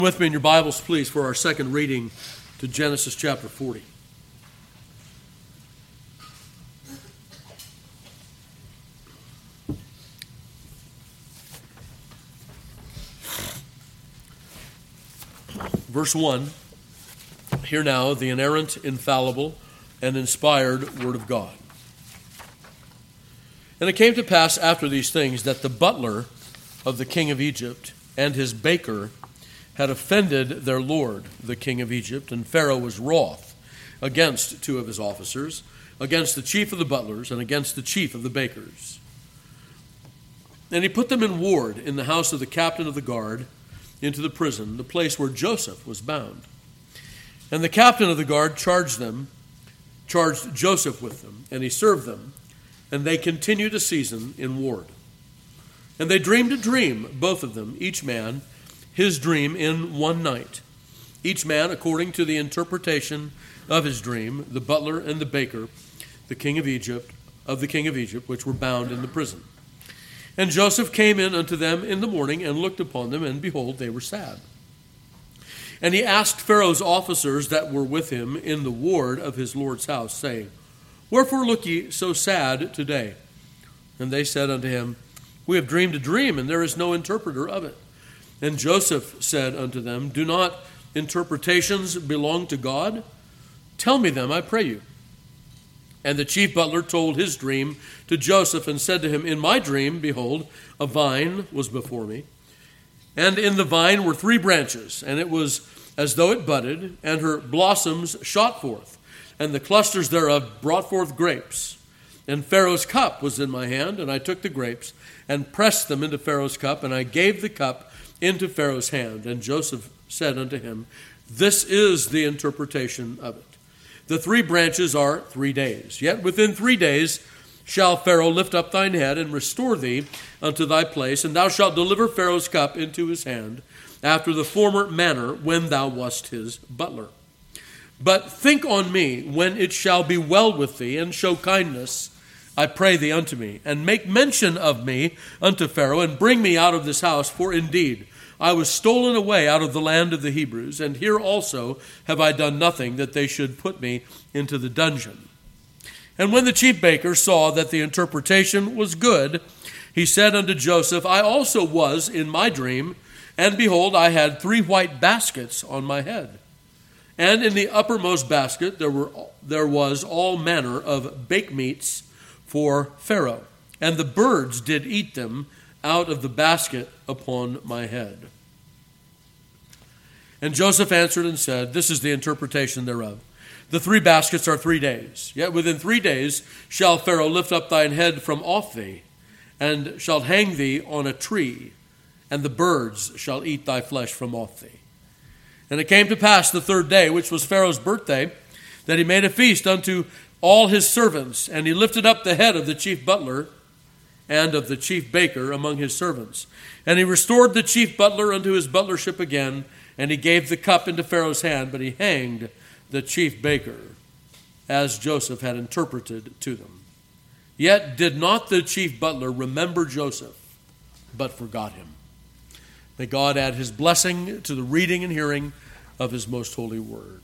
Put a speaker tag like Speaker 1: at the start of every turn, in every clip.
Speaker 1: With me in your Bibles, please, for our second reading to Genesis chapter 40. Verse 1, hear now the inerrant, infallible, and inspired Word of God. And it came to pass after these things that the butler of the king of Egypt and his baker had offended their lord, the king of Egypt, and Pharaoh was wroth against two of his officers, against the chief of the butlers, and against the chief of the bakers. And he put them in ward in the house of the captain of the guard into the prison, the place where Joseph was bound. And the captain of the guard charged Joseph with them, and he served them, and they continued a season in ward. And they dreamed a dream, both of them, each man his dream in one night, each man according to the interpretation of his dream, the butler and the baker, the king of the king of Egypt, which were bound in the prison. And Joseph came in unto them in the morning and looked upon them, and behold, they were sad. And he asked Pharaoh's officers that were with him in the ward of his lord's house, saying, Wherefore look ye so sad today? And they said unto him, We have dreamed a dream, and there is no interpreter of it. And Joseph said unto them, Do not interpretations belong to God? Tell me them, I pray you. And the chief butler told his dream to Joseph, and said to him, In my dream, behold, a vine was before me, and in the vine were 3 branches, and it was as though it budded, and her blossoms shot forth, and the clusters thereof brought forth grapes. And Pharaoh's cup was in my hand, and I took the grapes, and pressed them into Pharaoh's cup, and I gave the cup into Pharaoh's hand. And Joseph said unto him, This is the interpretation of it. The 3 branches are 3 days. Yet within 3 days shall Pharaoh lift up thine head, and restore thee unto thy place, and thou shalt deliver Pharaoh's cup into his hand, after the former manner when thou wast his butler. But think on me when it shall be well with thee, and show kindness, I pray thee, unto me, and make mention of me unto Pharaoh, and bring me out of this house, for indeed I was stolen away out of the land of the Hebrews, and here also have I done nothing that they should put me into the dungeon. And when the chief baker saw that the interpretation was good, he said unto Joseph, I also was in my dream, and behold, I had 3 white baskets on my head. And in the uppermost basket there was all manner of bake meats for Pharaoh, and the birds did eat them out of the basket upon my head. And Joseph answered and said, This is the interpretation thereof. The 3 baskets are 3 days. Yet within 3 days shall Pharaoh lift up thine head from off thee, and shall hang thee on a tree, and the birds shall eat thy flesh from off thee. And it came to pass the 3rd day, which was Pharaoh's birthday, that he made a feast unto all his servants, and he lifted up the head of the chief butler and of the chief baker among his servants. And he restored the chief butler unto his butlership again, and he gave the cup into Pharaoh's hand, but he hanged the chief baker, as Joseph had interpreted to them. Yet did not the chief butler remember Joseph, but forgot him. May God add his blessing to the reading and hearing of his most holy word.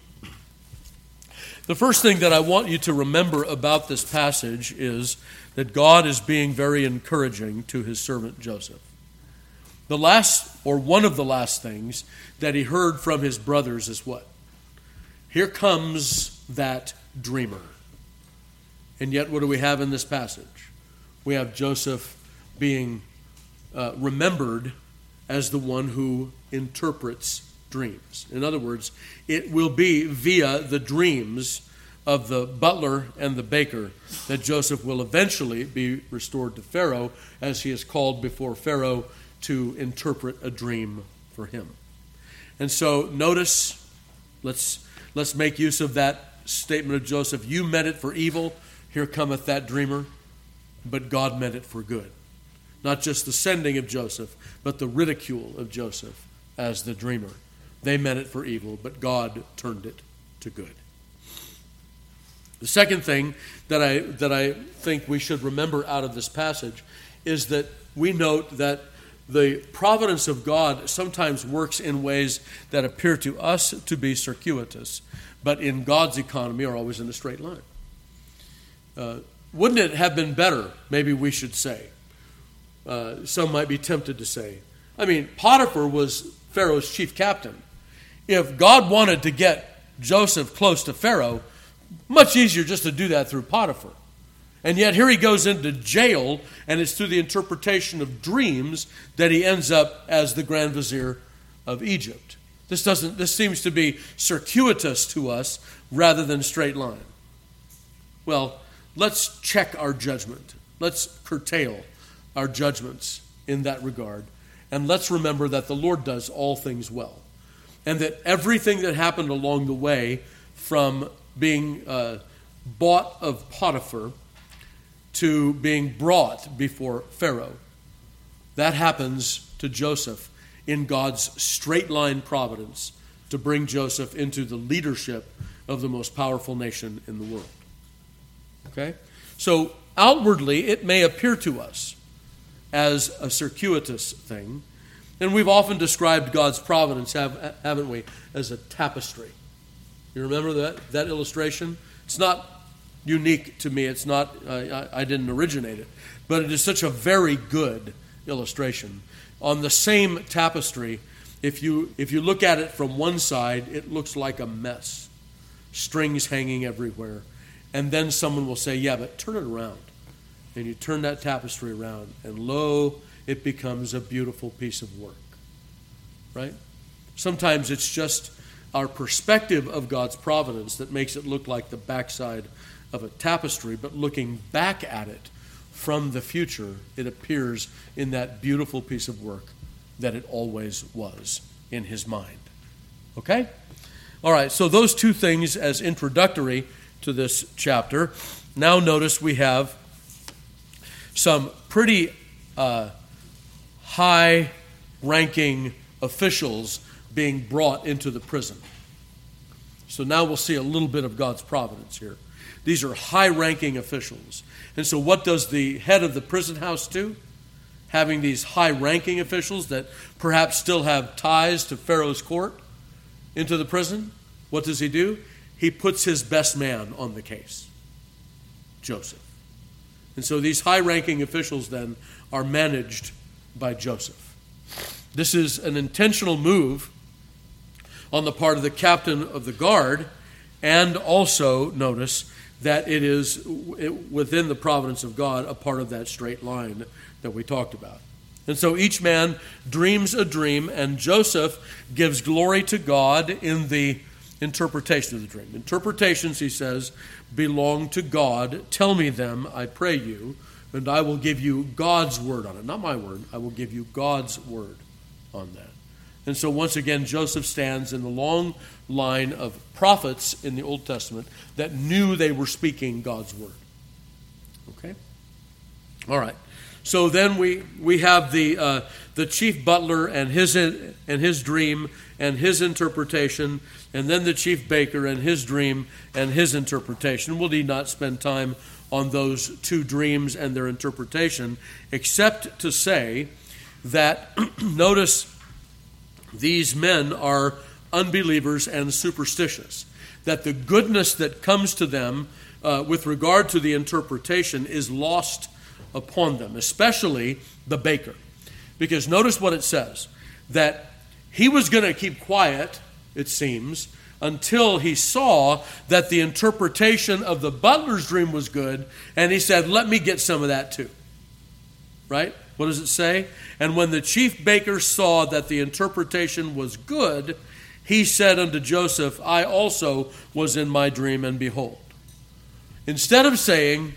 Speaker 1: The first thing that I want you to remember about this passage is that God is being very encouraging to his servant Joseph. The last, or one of the last things that he heard from his brothers is what? Here comes that dreamer. And yet what do we have in this passage? We have Joseph being remembered as the one who interprets dreams. In other words, it will be via the dreams of the butler and the baker that Joseph will eventually be restored to Pharaoh, as he is called before Pharaoh to interpret a dream for him. And so notice, let's make use of that statement of Joseph. You meant it for evil, here cometh that dreamer, but God meant it for good. Not just the sending of Joseph, but the ridicule of Joseph as the dreamer. They meant it for evil, but God turned it to good. The second thing that I think we should remember out of this passage is that we note that the providence of God sometimes works in ways that appear to us to be circuitous, but in God's economy are always in a straight line. Wouldn't it have been better, maybe we should say, some might be tempted to say, I mean, Potiphar was Pharaoh's chief captain. If God wanted to get Joseph close to Pharaoh, much easier just to do that through Potiphar. And yet here he goes into jail, and it's through the interpretation of dreams that he ends up as the Grand Vizier of Egypt. This seems to be circuitous to us rather than straight line. Well, let's check our judgment. Let's curtail our judgments in that regard. And let's remember that the Lord does all things well. And that everything that happened along the way, from being bought of Potiphar to being brought before Pharaoh, that happens to Joseph in God's straight line providence to bring Joseph into the leadership of the most powerful nation in the world. Okay? So outwardly, it may appear to us as a circuitous thing. And we've often described God's providence, haven't we, as a tapestry. You remember that illustration? It's not unique to me. It's not, I didn't originate it. But it is such a very good illustration. On the same tapestry, if you look at it from one side, it looks like a mess. Strings hanging everywhere. And then someone will say, yeah, but turn it around. And you turn that tapestry around, and lo, it becomes a beautiful piece of work. Right? Sometimes it's just our perspective of God's providence that makes it look like the backside of a tapestry, but looking back at it from the future, it appears in that beautiful piece of work that it always was in his mind. Okay? All right, so those two things as introductory to this chapter. Now notice we have some pretty high-ranking officials being brought into the prison. So now we'll see a little bit of God's providence here. These are high-ranking officials. And so what does the head of the prison house do? Having these high-ranking officials that perhaps still have ties to Pharaoh's court into the prison, what does he do? He puts his best man on the case, Joseph. And so these high-ranking officials then are managed by Joseph. This is an intentional move on the part of the captain of the guard, and also notice that it is within the providence of God a part of that straight line that we talked about. And so each man dreams a dream, and Joseph gives glory to God in the interpretation of the dream. Interpretations, he says, belong to God. Tell me them, I pray you, and I will give you God's word on it. Not my word. I will give you God's word on that. And so once again, Joseph stands in the long line of prophets in the Old Testament that knew they were speaking God's word. Okay? All right. So then we have the chief butler and his dream and his interpretation, and then the chief baker and his dream and his interpretation. We'll need not spend time on those two dreams and their interpretation, except to say that, notice, these men are unbelievers and superstitious, that the goodness that comes to them with regard to the interpretation is lost upon them, especially the baker. Because notice what it says, that he was going to keep quiet, it seems, until he saw that the interpretation of the butler's dream was good, and he said, let me get some of that too. Right? What does it say? And when the chief baker saw that the interpretation was good, he said unto Joseph, I also was in my dream, and behold. Instead of saying,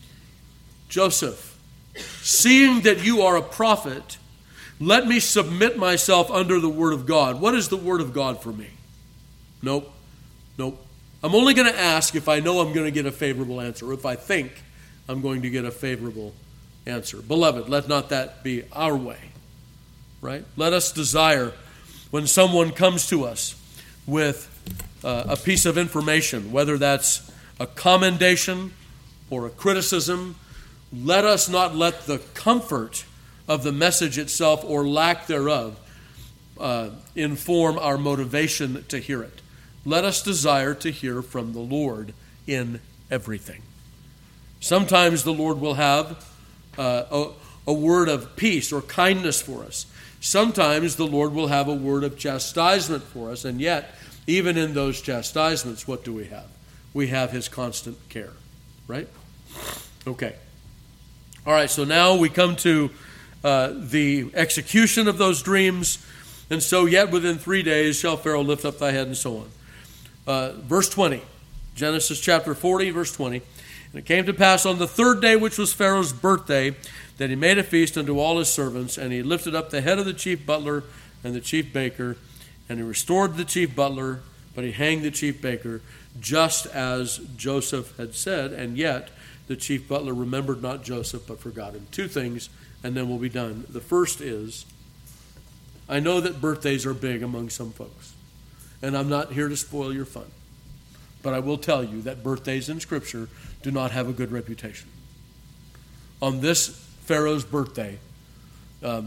Speaker 1: Joseph, seeing that you are a prophet, let me submit myself under the word of God. What is the word of God for me? Nope. I'm only going to ask if I know I'm going to get a favorable answer, or if I think I'm going to get a favorable answer. Beloved, let not that be our way, right? Let us desire when someone comes to us with a piece of information, whether that's a commendation or a criticism, let us not let the comfort of the message itself or lack thereof inform our motivation to hear it. Let us desire to hear from the Lord in everything. Sometimes the Lord will have a word of peace or kindness for us. Sometimes the Lord will have a word of chastisement for us, and yet, even in those chastisements, what do we have? We have his constant care, right? Okay. All right, so now we come to the execution of those dreams. And so yet within 3 days shall Pharaoh lift up thy head, and so on. Verse 20, Genesis chapter 40, verse 20. And it came to pass on the third day, which was Pharaoh's birthday, that he made a feast unto all his servants, and he lifted up the head of the chief butler and the chief baker, and he restored the chief butler, but he hanged the chief baker, just as Joseph had said, and yet the chief butler remembered not Joseph, but forgot him. 2 things, and then we'll be done. The first is, I know that birthdays are big among some folks, and I'm not here to spoil your fun, but I will tell you that birthdays in Scripture do not have a good reputation. On this Pharaoh's birthday, let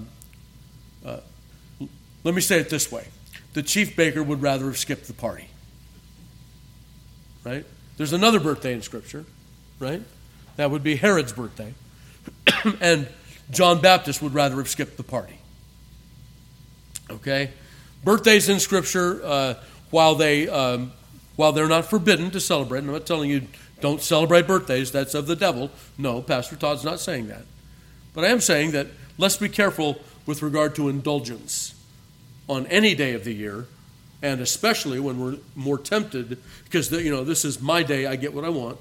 Speaker 1: me say it this way. The chief baker would rather have skipped the party. Right? There's another birthday in Scripture, right? That would be Herod's birthday. And John Baptist would rather have skipped the party. Okay? Birthdays in Scripture, while they're not forbidden to celebrate, I'm not telling you don't celebrate birthdays, that's of the devil. No, Pastor Todd's not saying that. But I am saying that let's be careful with regard to indulgence on any day of the year, and especially when we're more tempted, because this is my day, I get what I want.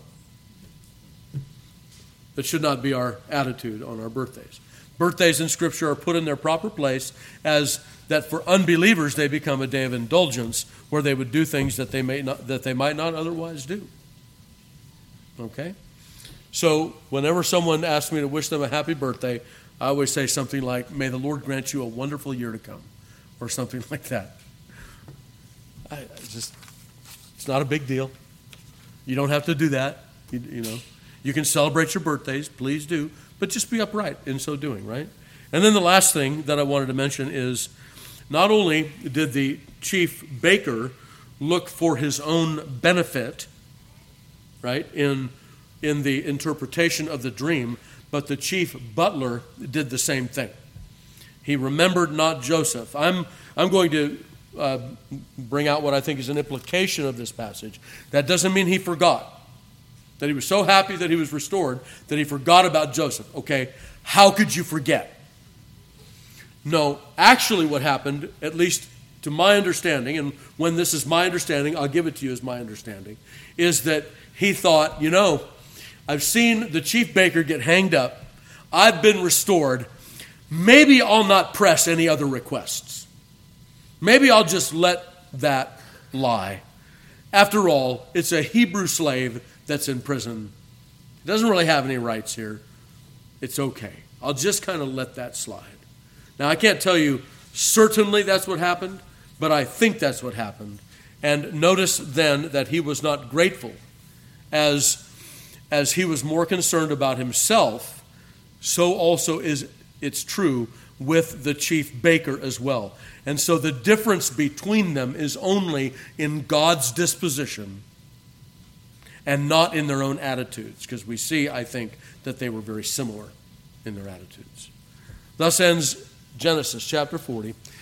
Speaker 1: That should not be our attitude on our birthdays. Birthdays in Scripture are put in their proper place as that for unbelievers they become a day of indulgence where they would do things that they might not otherwise do. Okay? So whenever someone asks me to wish them a happy birthday, I always say something like, may the Lord grant you a wonderful year to come, or something like that. It's not a big deal. You don't have to do that. You can celebrate your birthdays, please do, but just be upright in so doing, right? And then the last thing that I wanted to mention is not only did the chief baker look for his own benefit, right, in the interpretation of the dream, but the chief butler did the same thing. He remembered not Joseph. I'm going to bring out what I think is an implication of this passage. That doesn't mean he forgot. That he was so happy that he was restored that he forgot about Joseph. Okay, how could you forget? No, actually what happened, at least to my understanding, and when this is my understanding, I'll give it to you as my understanding, is that he thought, I've seen the chief baker get hanged up. I've been restored. Maybe I'll not press any other requests. Maybe I'll just let that lie. After all, it's a Hebrew slave that's in prison. He doesn't really have any rights here. It's okay. I'll just kind of let that slide. Now, I can't tell you certainly that's what happened, but I think that's what happened. And notice then that he was not grateful. As he was more concerned about himself, so also it's true with the chief baker as well. And so the difference between them is only in God's disposition and not in their own attitudes, because we see, I think, that they were very similar in their attitudes. Thus ends Genesis chapter 40.